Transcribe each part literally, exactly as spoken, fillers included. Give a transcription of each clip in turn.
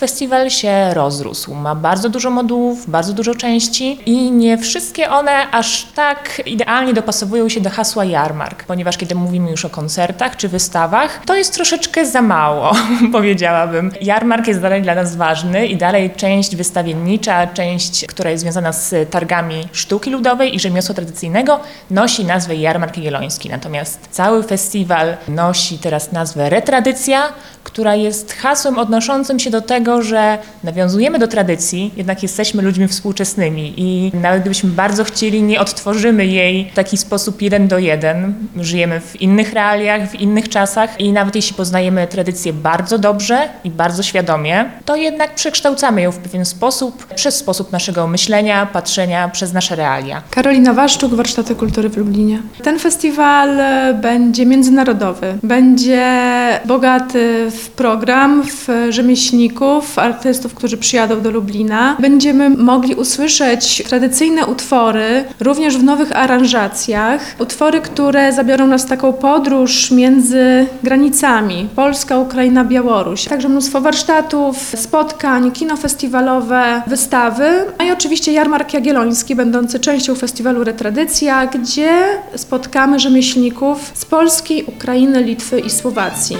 Festiwal się rozrósł, ma bardzo dużo modułów, bardzo dużo części i nie wszystkie one aż tak idealnie dopasowują się do hasła jarmark, ponieważ kiedy mówimy już o koncertach czy wystawach, to jest troszeczkę za mało, powiedziałabym. Jarmark jest dalej dla nas ważny i dalej część wystawiennicza, część, która jest związana z targami sztuki ludowej i rzemiosła tradycyjnego, nosi nazwę Jarmark Jagielloński. Natomiast cały festiwal nosi teraz nazwę Retradycja, która jest hasłem odnoszącym się do tego, że nawiązujemy do tradycji, jednak jesteśmy ludźmi współczesnymi i nawet gdybyśmy bardzo chcieli, nie odtworzymy jej w taki sposób jeden do jeden. Żyjemy w innych realiach, w innych czasach i nawet jeśli poznajemy tradycję bardzo dobrze i bardzo świadomie, to jednak przekształcamy ją w pewien sposób, przez sposób naszego myślenia, patrzenia, przez nasze realia. Karolina Waszczuk, Warsztaty Kultury w Lublinie. Ten festiwal będzie międzynarodowy, będzie bogaty w program, w rzemieślników, artystów, którzy przyjadą do Lublina. Będziemy mogli usłyszeć tradycyjne utwory, również w nowych aranżacjach. Utwory, które zabiorą nas w taką podróż między granicami. Polska, Ukraina, Białoruś. Także mnóstwo warsztatów, spotkań, kino festiwalowe, wystawy. No i oczywiście Jarmark Jagielloński, będący częścią festiwalu Retradycja, gdzie spotkamy rzemieślników z Polski, Ukrainy, Litwy i Słowacji.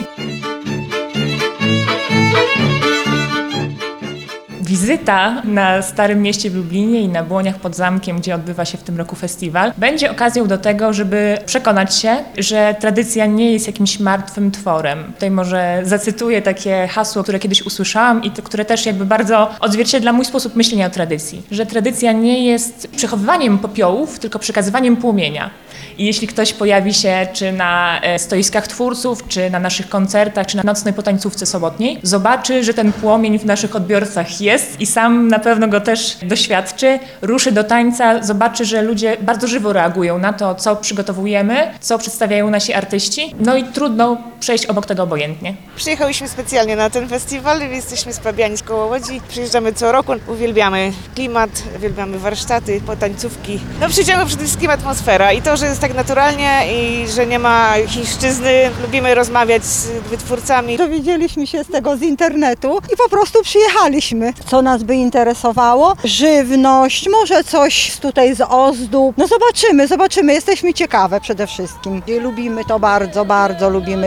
Wizyta na Starym Mieście w Lublinie i na Błoniach pod Zamkiem, gdzie odbywa się w tym roku festiwal, będzie okazją do tego, żeby przekonać się, że tradycja nie jest jakimś martwym tworem. Tutaj może zacytuję takie hasło, które kiedyś usłyszałam i to, które też jakby bardzo odzwierciedla mój sposób myślenia o tradycji. Że tradycja nie jest przechowywaniem popiołów, tylko przekazywaniem płomienia. I jeśli ktoś pojawi się czy na stoiskach twórców, czy na naszych koncertach, czy na nocnej potańcówce sobotniej, zobaczy, że ten płomień w naszych odbiorcach jest i sam na pewno go też doświadczy, ruszy do tańca, zobaczy, że ludzie bardzo żywo reagują na to, co przygotowujemy, co przedstawiają nasi artyści. No i trudno przejść obok tego obojętnie. Przyjechałyśmy specjalnie na ten festiwal, jesteśmy z Pabianic koło Łodzi. Przyjeżdżamy co roku, uwielbiamy klimat, uwielbiamy warsztaty, potańcówki. No przyciąga przede wszystkim atmosfera i to, że jest tak naturalnie i że nie ma chińszczyzny. Lubimy rozmawiać z wytwórcami. Dowiedzieliśmy się z tego z internetu i po prostu przyjechaliśmy. Co nas by interesowało? Żywność, może coś tutaj z ozdób. No zobaczymy, zobaczymy. Jesteśmy ciekawe przede wszystkim. I lubimy to bardzo, bardzo lubimy.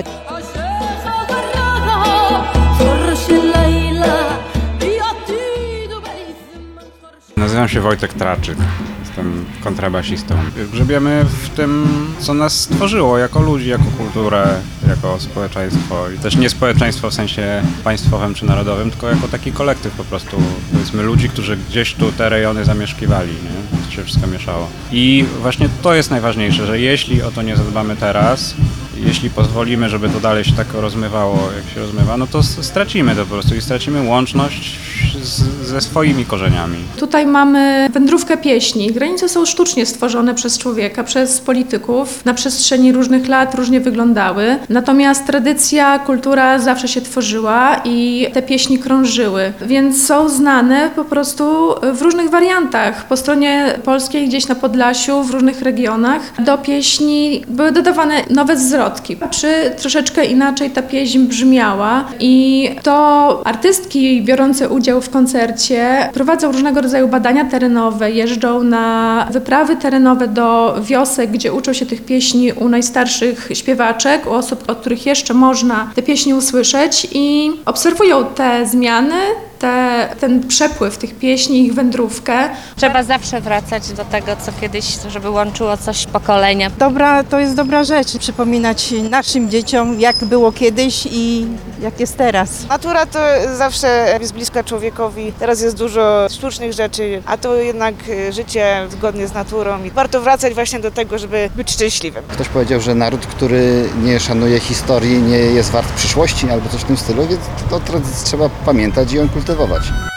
Nazywam się Wojtek Traczyk. Jestem kontrabasistą. Grzebiemy w tym, co nas stworzyło jako ludzi, jako kulturę, jako społeczeństwo. I też nie społeczeństwo w sensie państwowym czy narodowym, tylko jako taki kolektyw po prostu, powiedzmy, ludzi, którzy gdzieś tu te rejony zamieszkiwali, nie? To się wszystko mieszało. I właśnie to jest najważniejsze, że jeśli o to nie zadbamy teraz, jeśli pozwolimy, żeby to dalej się tak rozmywało, jak się rozmywa, no to stracimy to po prostu i stracimy łączność z, ze swoimi korzeniami. Tutaj mamy wędrówkę pieśni. Granice są sztucznie stworzone przez człowieka, przez polityków. Na przestrzeni różnych lat różnie wyglądały. Natomiast tradycja, kultura zawsze się tworzyła i te pieśni krążyły. Więc są znane po prostu w różnych wariantach. Po stronie polskiej, gdzieś na Podlasiu, w różnych regionach do pieśni były dodawane nowe zwrotki. Czy troszeczkę inaczej ta pieśń brzmiała i to artystki biorące udział w koncercie prowadzą różnego rodzaju badania terenowe, jeżdżą na wyprawy terenowe do wiosek, gdzie uczą się tych pieśni u najstarszych śpiewaczek, u osób, od których jeszcze można te pieśni usłyszeć i obserwują te zmiany, Te, ten przepływ tych pieśni, ich wędrówkę. Trzeba zawsze wracać do tego, co kiedyś, żeby łączyło coś pokolenia. Dobra, to jest dobra rzecz, przypominać naszym dzieciom, jak było kiedyś i jak jest teraz. Natura to zawsze jest bliska człowiekowi. Teraz jest dużo sztucznych rzeczy, a to jednak życie zgodnie z naturą. I warto wracać właśnie do tego, żeby być szczęśliwym. Ktoś powiedział, że naród, który nie szanuje historii, nie jest wart przyszłości albo coś w tym stylu, więc to tradycję trzeba pamiętać i ją kultywować.